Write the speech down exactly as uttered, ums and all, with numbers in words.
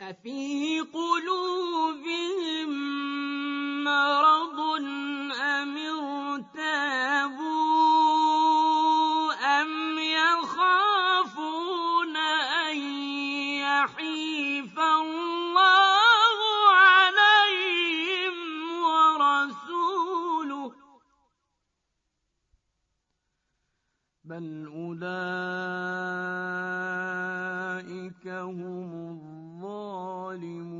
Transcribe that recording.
أفي قلوبهم مرض أم ارتابوا أم يخافون أن يحيف الله عليهم ورسوله بل أولئك هم الظالمون